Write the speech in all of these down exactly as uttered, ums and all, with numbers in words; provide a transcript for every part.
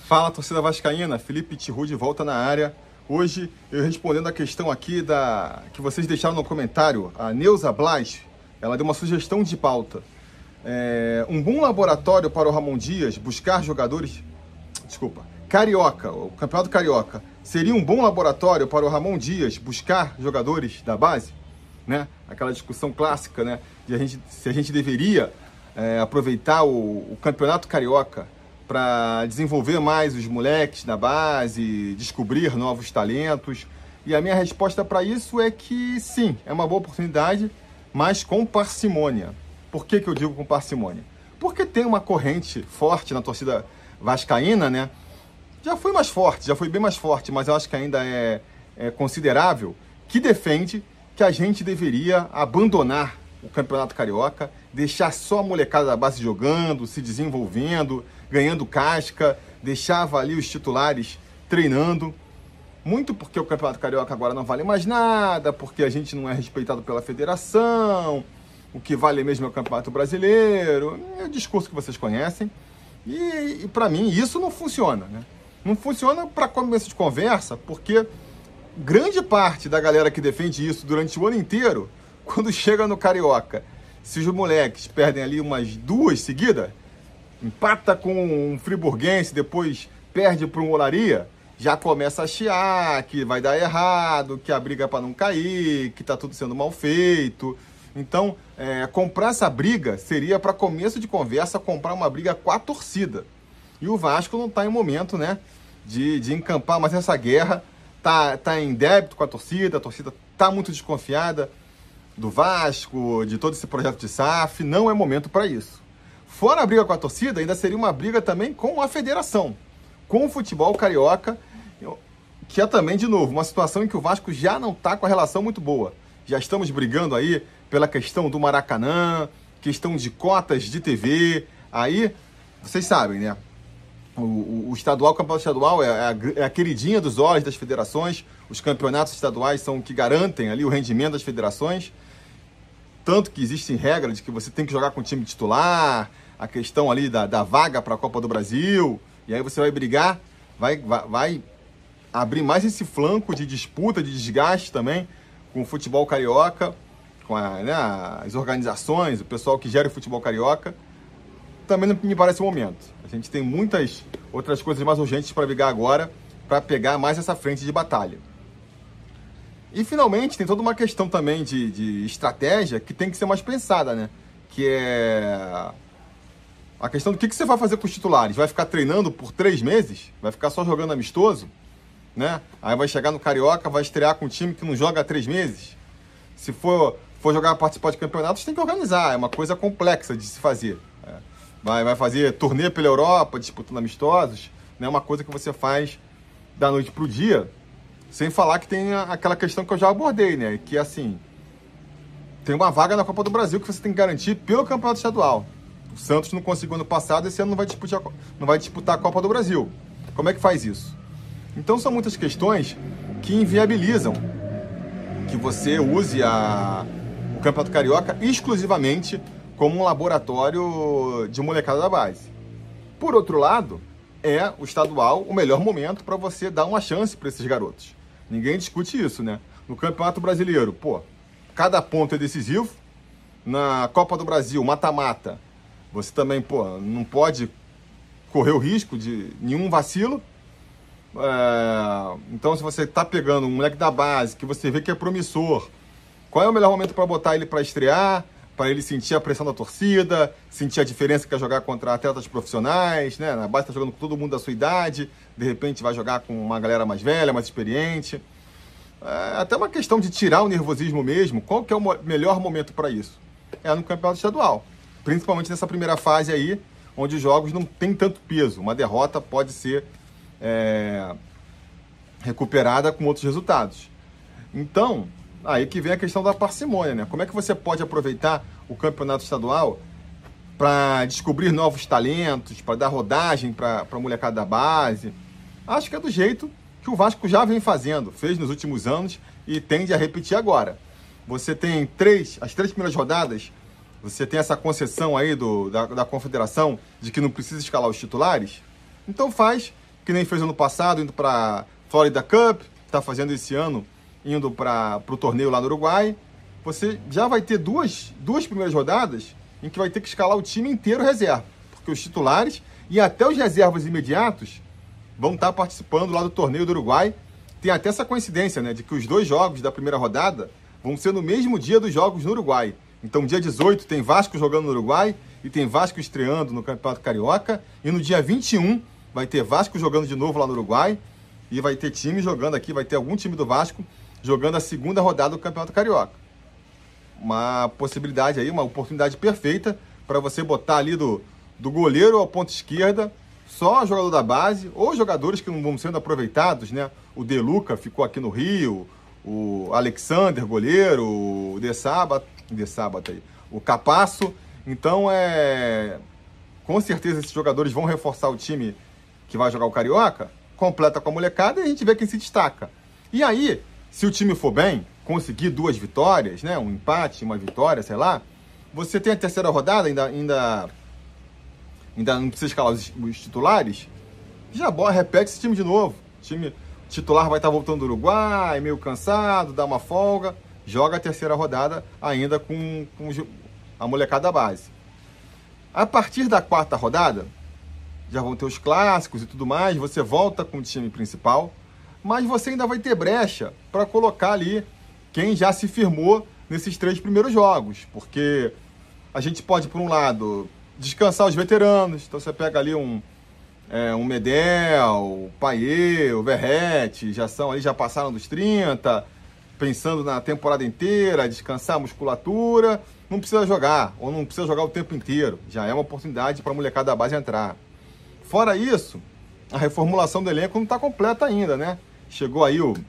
Fala, torcida vascaína, Felipe Tiru de volta na área. Hoje eu respondendo a questão aqui da que vocês deixaram no comentário, a Neuza Blas, ela deu uma sugestão de pauta. É, um bom laboratório para o Ramon Dias buscar jogadores... Desculpa, Carioca, o Campeonato Carioca, seria um bom laboratório para o Ramon Dias buscar jogadores da base? Né? Aquela discussão clássica, né? De a gente, se a gente deveria é, aproveitar o, o Campeonato Carioca para desenvolver mais os moleques na base, descobrir novos talentos. E a minha resposta para isso é que sim, é uma boa oportunidade, mas com parcimônia. Por que que eu digo com parcimônia? Porque tem uma corrente forte na torcida vascaína, né? Já foi mais forte, já foi bem mais forte, mas eu acho que ainda é, é considerável, que defende que a gente deveria abandonar o Campeonato Carioca, deixar só a molecada da base jogando, se desenvolvendo, ganhando casca, deixava ali os titulares treinando. Muito porque o Campeonato Carioca agora não vale mais nada, porque a gente não é respeitado pela federação, o que vale mesmo é o Campeonato Brasileiro, é o discurso que vocês conhecem. E, e para mim isso não funciona, né? Não funciona para começo de conversa, porque grande parte da galera que defende isso durante o ano inteiro, quando chega no Carioca, se os moleques perdem ali umas duas seguidas, empata com um friburguense, depois perde para um Olaria, já começa a chiar que vai dar errado, que a briga é para não cair, que tá tudo sendo mal feito. Então, é, comprar essa briga seria, para começo de conversa, comprar uma briga com a torcida. E o Vasco não está em momento, né, de, de encampar mais essa guerra, tá, tá em débito com a torcida, a torcida tá muito desconfiada do Vasco, de todo esse projeto de S A F, não é momento para isso. Fora a briga com a torcida, ainda seria uma briga também com a federação, com o futebol carioca, que é também, de novo, uma situação em que o Vasco já não está com a relação muito boa. Já estamos brigando aí pela questão do Maracanã, questão de cotas de T V. Aí, vocês sabem, né? O, o, o estadual, o campeonato estadual é a, é a queridinha dos olhos das federações. Os campeonatos estaduais são o que garantem ali o rendimento das federações. Tanto que existem regras de que você tem que jogar com o time titular, a questão ali da, da vaga para a Copa do Brasil, e aí você vai brigar, vai, vai, vai abrir mais esse flanco de disputa, de desgaste também com o futebol carioca, com a, né, as organizações, o pessoal que gera o futebol carioca. Também não me parece o momento. A gente tem muitas outras coisas mais urgentes para brigar agora, para pegar mais essa frente de batalha. E, finalmente, tem toda uma questão também de, de estratégia que tem que ser mais pensada, né? Que é a questão do que, que você vai fazer com os titulares. Vai ficar treinando por três meses? Vai ficar só jogando amistoso? Né? Aí vai chegar no Carioca, vai estrear com um time que não joga há três meses? Se for, for jogar, participar de campeonatos, tem que organizar. É uma coisa complexa de se fazer. É. Vai, vai fazer turnê pela Europa, disputando amistosos. Não é uma coisa que você faz da noite para o dia. Sem falar que tem aquela questão que eu já abordei, né? Que, assim, tem uma vaga na Copa do Brasil que você tem que garantir pelo campeonato estadual. O Santos não conseguiu ano passado, esse ano não vai disputar, não vai disputar a Copa do Brasil. Como é que faz isso? Então, são muitas questões que inviabilizam que você use a, o Campeonato Carioca exclusivamente como um laboratório de molecada da base. Por outro lado, é o estadual o melhor momento para você dar uma chance para esses garotos. Ninguém discute isso, né? No Campeonato Brasileiro, pô, cada ponto é decisivo. Na Copa do Brasil, mata-mata, você também, pô, não pode correr o risco de nenhum vacilo. É... Então, se você tá pegando um moleque da base, que você vê que é promissor, qual é o melhor momento para botar ele para estrear, para ele sentir a pressão da torcida, sentir a diferença que é jogar contra atletas profissionais, né? Na base tá jogando com todo mundo da sua idade, de repente vai jogar com uma galera mais velha, mais experiente. É até uma questão de tirar o nervosismo mesmo. Qual que é o melhor momento para isso? É no campeonato estadual. Principalmente nessa primeira fase aí, onde os jogos não tem tanto peso. Uma derrota pode ser é, recuperada com outros resultados. Então, aí que vem a questão da parcimônia, né? Como é que você pode aproveitar o campeonato estadual para descobrir novos talentos, para dar rodagem para a molecada da base? Acho que é do jeito que o Vasco já vem fazendo, fez nos últimos anos e tende a repetir agora. Você tem três, as três primeiras rodadas, você tem essa concessão aí do, da, da confederação de que não precisa escalar os titulares, então faz que nem fez ano passado, indo para Florida Cup, está fazendo esse ano, indo para o torneio lá no Uruguai. Você já vai ter duas, duas primeiras rodadas em que vai ter que escalar o time inteiro reserva, porque os titulares e até os reservas imediatos vão estar participando lá do torneio do Uruguai. Tem até essa coincidência, né, de que os dois jogos da primeira rodada vão ser no mesmo dia dos jogos no Uruguai. Então, dia dezoito tem Vasco jogando no Uruguai e tem Vasco estreando no Campeonato Carioca. E no dia vinte e um vai ter Vasco jogando de novo lá no Uruguai e vai ter time jogando aqui, vai ter algum time do Vasco jogando a segunda rodada do Campeonato Carioca. Uma possibilidade aí, uma oportunidade perfeita para você botar ali do, do goleiro ao ponto esquerda só jogador da base ou jogadores que não vão sendo aproveitados, né? O De Luca ficou aqui no Rio, o Alexander, goleiro, o De Sábato, De Sábato aí, o Capasso. Então, é... com certeza esses jogadores vão reforçar o time que vai jogar o Carioca, completa com a molecada e a gente vê quem se destaca. E aí, se o time for bem, conseguir duas vitórias, né? Um empate, uma vitória, sei lá, você tem a terceira rodada, ainda, ainda, ainda não precisa escalar os, os titulares, já bora, repete esse time de novo. O time titular vai estar voltando do Uruguai, meio cansado, dá uma folga, joga a terceira rodada ainda com, com a molecada da base. A partir da quarta rodada, já vão ter os clássicos e tudo mais, você volta com o time principal, mas você ainda vai ter brecha para colocar ali quem já se firmou nesses três primeiros jogos, porque a gente pode, por um lado, descansar os veteranos, então você pega ali um, é, um Medel, o Payet, o Verratti, já são ali, já passaram dos trinta, pensando na temporada inteira, descansar a musculatura, não precisa jogar, ou não precisa jogar o tempo inteiro, já é uma oportunidade para a molecada da base entrar. Fora isso, a reformulação do elenco não está completa ainda, né? Chegou aí o...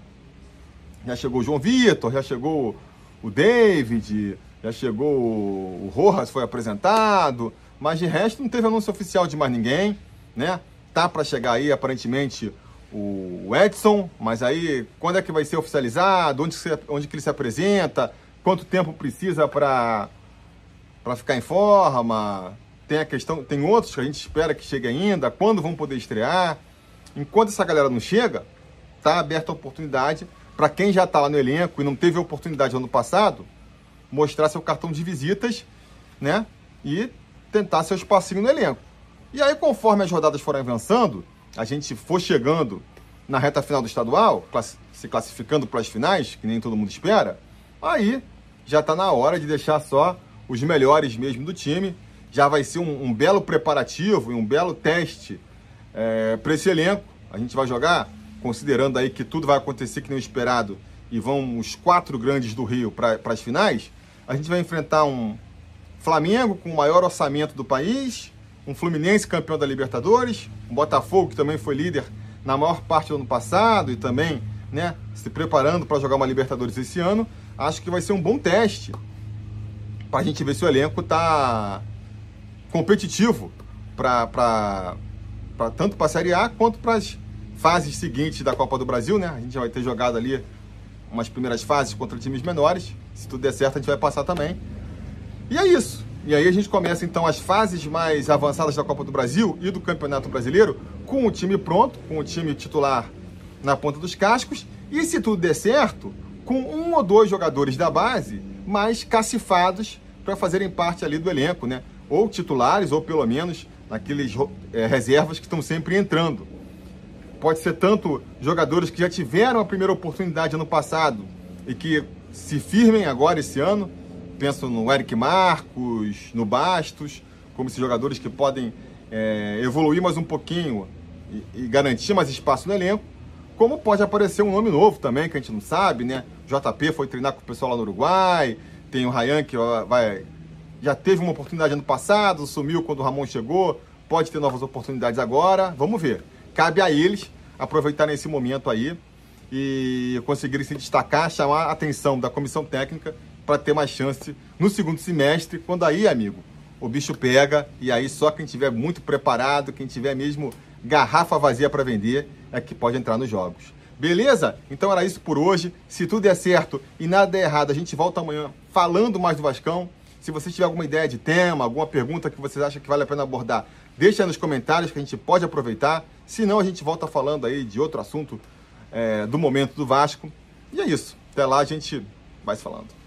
Já chegou o João Vitor, já chegou o David, já chegou o Rojas, foi apresentado, mas de resto não teve anúncio oficial de mais ninguém, né? Tá para chegar aí, aparentemente, o Edson, mas aí quando é que vai ser oficializado, onde, se, onde que ele se apresenta, quanto tempo precisa para para ficar em forma, tem a questão, tem outros que a gente espera que chegue ainda, quando vão poder estrear. Enquanto essa galera não chega, tá aberta a oportunidade para quem já está lá no elenco e não teve oportunidade no ano passado, mostrar seu cartão de visitas, né? E tentar seu espacinho no elenco. E aí, conforme as rodadas forem avançando, a gente for chegando na reta final do estadual, class- se classificando para as finais, que nem todo mundo espera, aí já está na hora de deixar só os melhores mesmo do time. Já vai ser um, um belo preparativo e um belo teste é, para esse elenco. A gente vai jogar considerando aí que tudo vai acontecer que nem o esperado e vão os quatro grandes do Rio para as finais, a gente vai enfrentar um Flamengo com o maior orçamento do país, um Fluminense campeão da Libertadores, um Botafogo que também foi líder na maior parte do ano passado e também, né, se preparando para jogar uma Libertadores esse ano. Acho que vai ser um bom teste para a gente ver se o elenco está competitivo para tanto para a Série A quanto para as fases seguintes da Copa do Brasil, né? A gente vai ter jogado ali umas primeiras fases contra times menores. Se tudo der certo, a gente vai passar também. E é isso. E aí a gente começa, então, as fases mais avançadas da Copa do Brasil e do Campeonato Brasileiro com o time pronto, com o time titular na ponta dos cascos. E se tudo der certo, com um ou dois jogadores da base mais cacifados para fazerem parte ali do elenco, né? Ou titulares, ou pelo menos naqueles é, reservas que estão sempre entrando. Pode ser tanto jogadores que já tiveram a primeira oportunidade ano passado e que se firmem agora esse ano. Penso no Eric Marcos, no Bastos, como esses jogadores que podem é, evoluir mais um pouquinho e, e garantir mais espaço no elenco. Como pode aparecer um nome novo também, que a gente não sabe, né? J P foi treinar com o pessoal lá no Uruguai, tem o Ryan que vai, já teve uma oportunidade ano passado, sumiu quando o Ramon chegou, pode ter novas oportunidades agora, vamos ver. Cabe a eles aproveitarem esse momento aí e conseguirem se destacar, chamar a atenção da comissão técnica para ter mais chance no segundo semestre, quando aí, amigo, o bicho pega e aí só quem tiver muito preparado, quem tiver mesmo garrafa vazia para vender, é que pode entrar nos jogos. Beleza? Então era isso por hoje. Se tudo der certo e nada der errado, a gente volta amanhã falando mais do Vascão. Se você tiver alguma ideia de tema, alguma pergunta que vocês acham que vale a pena abordar, deixa aí nos comentários que a gente pode aproveitar Se não, a gente volta falando aí de outro assunto é, do momento do Vasco. E é isso. Até lá a gente vai se falando.